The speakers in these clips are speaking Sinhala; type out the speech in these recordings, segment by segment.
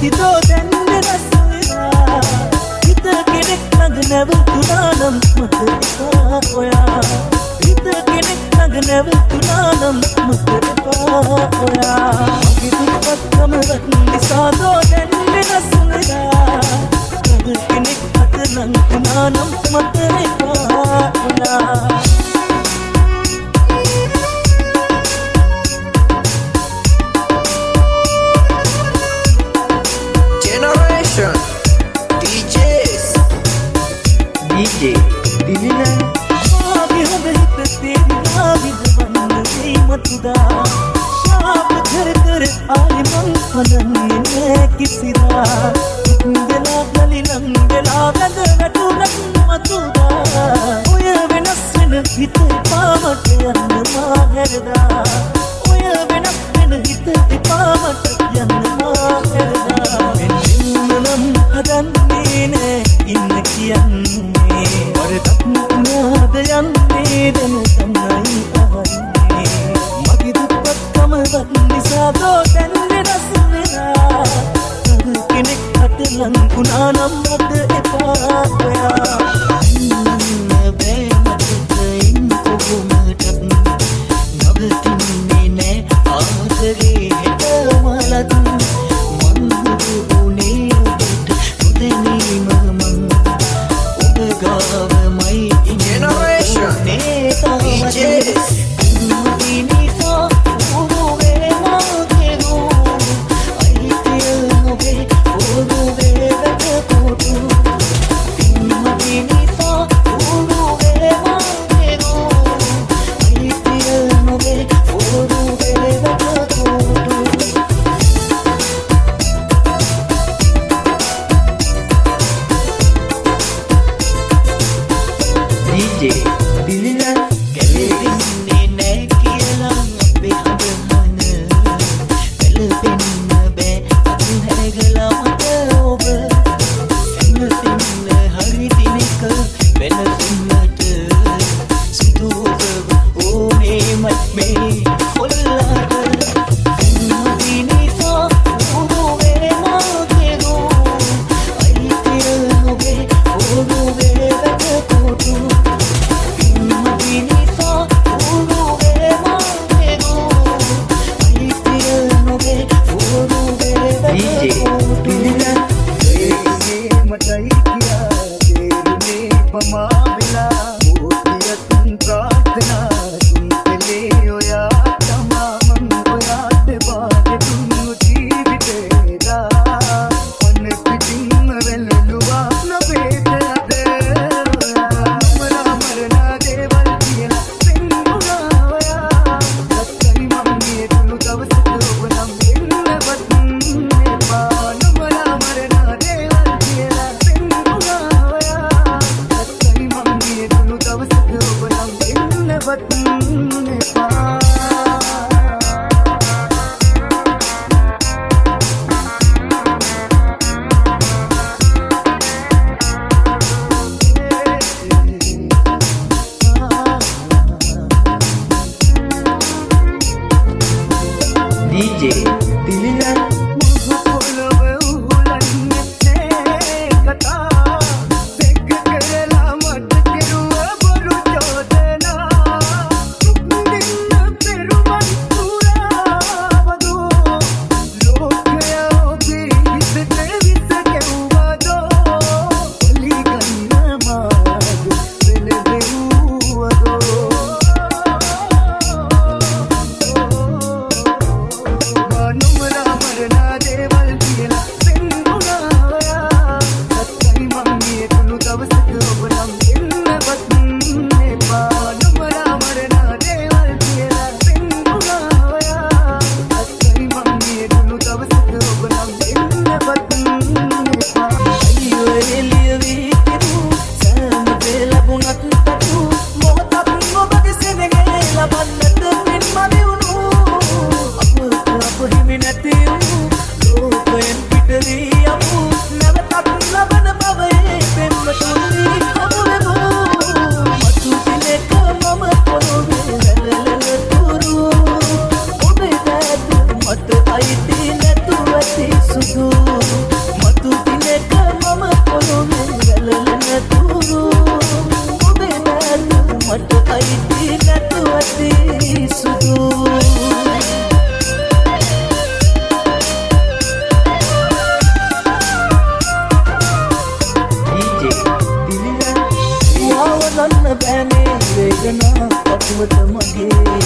හිතෝ දැන්නේ රසවිලා හිත කෙනෙක් ළඟ නැවතුණා නම් මට එපා ඔයා හිත කෙනෙක් ළඟ නැවතුණා නම් මට එපා ඔයා මගේ දුක්පත්කම නිසා දෝ දැන්නේ රසවිලා කෙනෙක් අත ලංකුණා නම් මට එපා ඔයා DJ Dilan Abi hum hitte teri vivan de matuda shaab ghar ghar aay man pananne kisida dela dalilam dela lagatu matuda oya venas wen hit paamat yann maherda oya venas wen hit paamat yann maherda menam hadanne ne inna kiyanne වරදක් යන්නේ දැන තමයි අහන්නේ මගේ දුක්පත්කම නිසා දෝ දැන්නේ රස වෙලා කෙනෙක් අත ලංකුණා නම් මට එපා ඔයා බෑ මට ඉන්න කොහොමදත් නවතින්නේ නෑ ආදරේ හෙට මලත් මන් දුුනේ ඔබට නොදැනීම මං ඔබ ගාව Generation DJs DJ Dilan Kelerinne ne කියලා අපේ හදමන පෙළපෙන්න බෑ අතු හැගලා මට ඔබ එන්නතින්න හරි දිනක වෙනසින්නට සුදුව ඕනේ මත් මේ කොල්ලාට මදිනිසා ඔබේ මාතේරෝ අයිතිය ඔබේ ඔබේ වැටකොටු DJ Dilan मचाई किया तेरे में पमा मिला मोतिया तुम प्रार्थना तुम ले ओया तमाम ओया ते बात तुम जीवित तेरा मन पिटिंग वेल लुवा न बेटा दे मरा मरना देवल किया पेन्नुगा ओया सत्करी मम्मी तुलु दवस लोबनम इल्ल बतन में पान मरा मरना देवल किया पेन्नुगा ओया सत्करी मम्मी तुलु दवस लोबनम इल्ल बतन में पान DJ Dilan कता අයිති නැතුව ඇති සුදු බෑනේ වේදනා අපුවත මගේ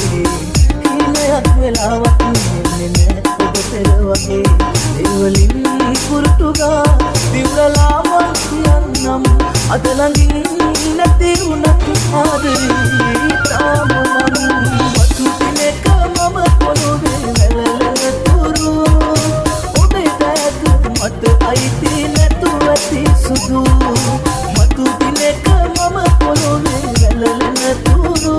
හීනයක් වෙලාවක් නෙන්නේ නෑ ඔබ පෙර වගේ දෙවලින් කුරුටුගා දිව්රලා මං කියන්නම් අද ළඟින් නැති වුණත් ආදරේ තාම නම් වතු දිනක මම පොළොවේ වැළලන තුරු ඔබේ දැක මට අයිති නැතුව ඇති සුදු මතු දිනක මම පොළොවේ වැළලන තුරු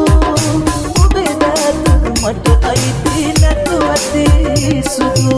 ඔබේ දැක මට අයිති නැතුව ඇති සුදු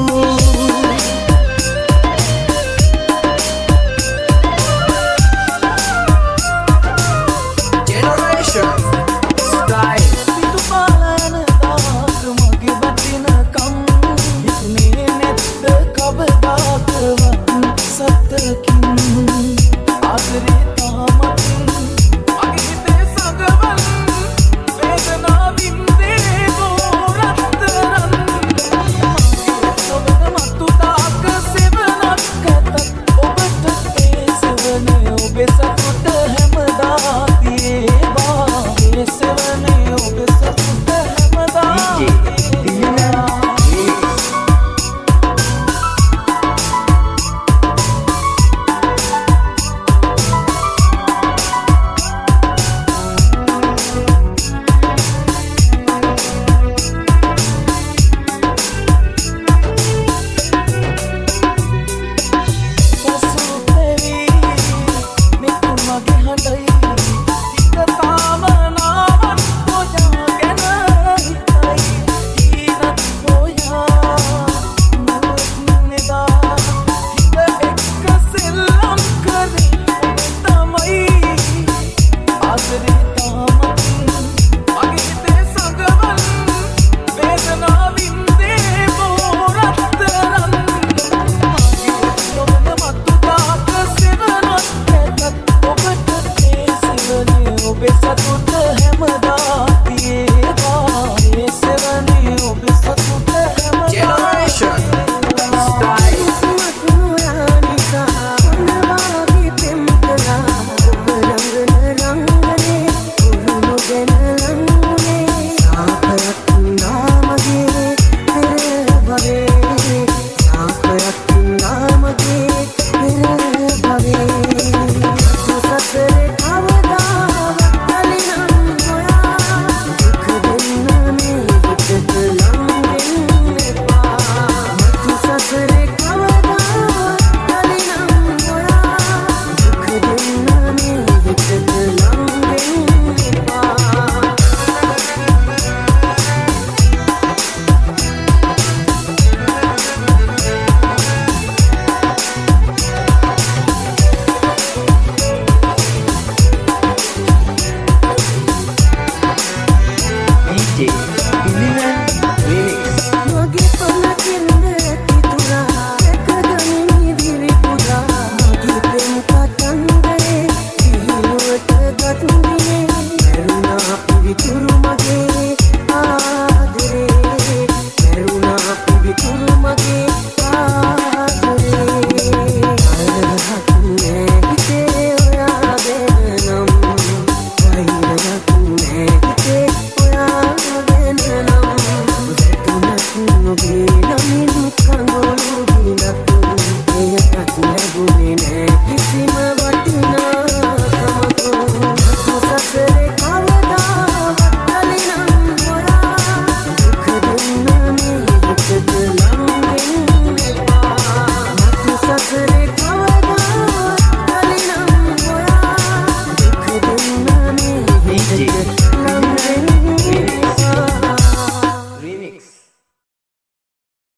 DJ